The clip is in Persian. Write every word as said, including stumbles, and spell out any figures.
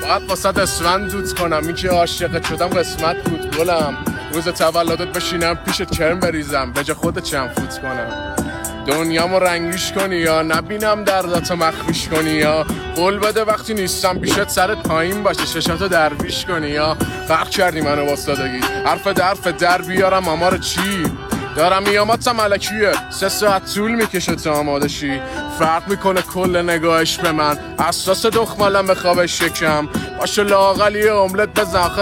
فقط واسط اسفند دود کنم، این که عاشقت شدم قسمت بود گلم، روز تولدت بشینم پیشت کرم بریزم به جا خودت چند فوت کنم، دنیامو رنگیش کنی یا نبینم درداتو مخفیش کنی، یا قول بده وقتی نیستم پیشت سرت پایین باشه ششاتو درویش کنی، یا فرق کردی منو واسدگی حرف درف در بیارم آمار چی دارم میاماتم ملکیه سه ساعت طول میکشه تا آماده شی، فرق میکنه کل نگاهش به من اساس دخمالم به خواب شکم باشه لااقل یه املت بزن